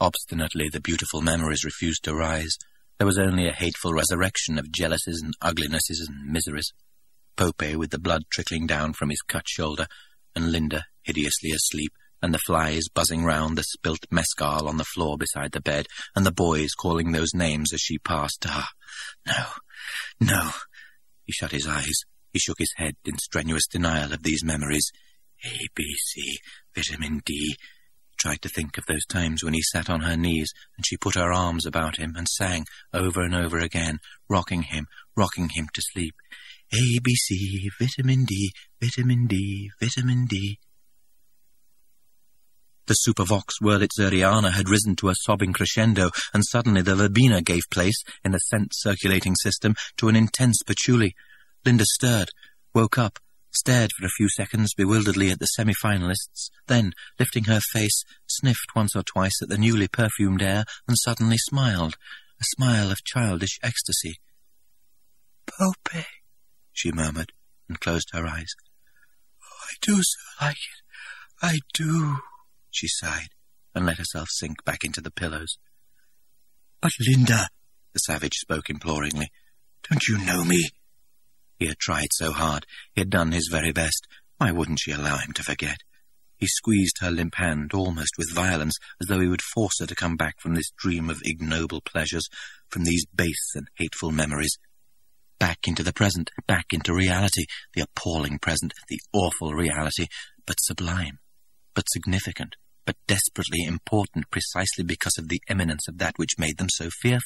Obstinately, the beautiful memories refused to rise. There was only a hateful resurrection of jealousies and uglinesses and miseries. Pope with the blood trickling down from his cut shoulder, and Linda hideously asleep, and the flies buzzing round the spilt mescal on the floor beside the bed, and the boys calling those names as she passed. Ah, no, no. He shut his eyes. He shook his head in strenuous denial of these memories. A, B, C, vitamin D. He tried to think of those times when he sat on her knees and she put her arms about him and sang over and over again, rocking him to sleep. A, B, C, vitamin D, vitamin D, vitamin D. The Supervox Wurlitzeriana had risen to a sobbing crescendo, and suddenly the verbena gave place, in the scent-circulating system, to an intense patchouli. Linda stirred, woke up, stared for a few seconds bewilderedly at the semi-finalists, then, lifting her face, sniffed once or twice at the newly perfumed air, and suddenly smiled, a smile of childish ecstasy. "Pope," she murmured, and closed her eyes. "Oh, I do so like it. I do," she sighed, and let herself sink back into the pillows. "But, Linda," the savage spoke imploringly, "don't you know me?" He had tried so hard. He had done his very best. Why wouldn't she allow him to forget? He squeezed her limp hand almost with violence, as though he would force her to come back from this dream of ignoble pleasures, from these base and hateful memories. Back into the present, back into reality, the appalling present, the awful reality, but sublime, but significant, but desperately important precisely because of the imminence of that which made them so fearful.